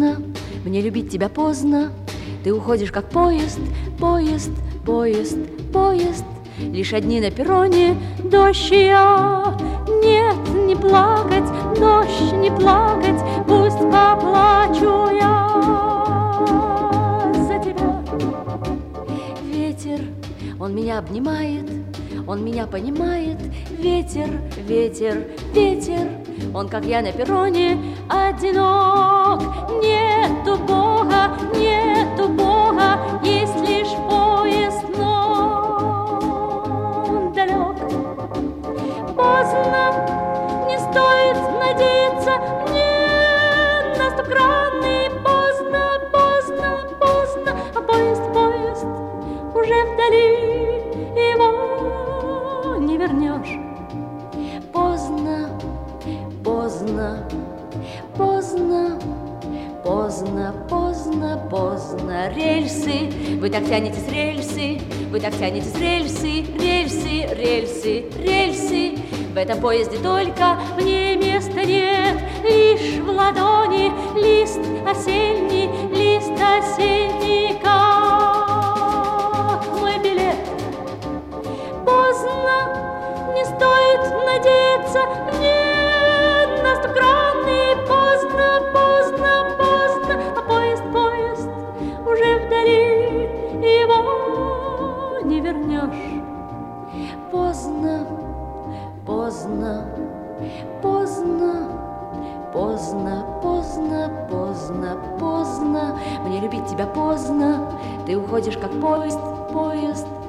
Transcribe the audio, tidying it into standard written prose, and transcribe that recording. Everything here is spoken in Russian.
поздно, мне любить тебя поздно. Ты уходишь, как поезд, поезд, поезд, поезд. Лишь одни на перроне, дождь и я. Нет, не плакать, дождь, не плакать, пусть поплачу я за тебя. Ветер, он меня обнимает, он меня понимает. Ветер, ветер, ветер, он, как я на перроне, одинок. Нету Бога, нету Бога, есть лишь поезд, но он далек. Поздно, не стоит надеяться мне на стократный. Поздно, поздно, поздно, а поезд, поезд уже вдали, его не вернешь. Поздно, поздно, поздно, поздно, поздно, поздно. Рельсы, вы так тянетесь, рельсы, вы так тянетесь, рельсы, рельсы, рельсы, рельсы. В этом поезде только мне места нет, лишь в ладони лист осенний, лист осенний, как мой билет. Поздно, не стоит надеяться мне на стократный. Поздно, поздно, поздно, а поезд, поезд уже вдали, его не вернешь. Поздно, поздно, поздно, поздно, поздно, поздно, поздно. Мне любить тебя поздно. Ты уходишь, как поезд, поезд,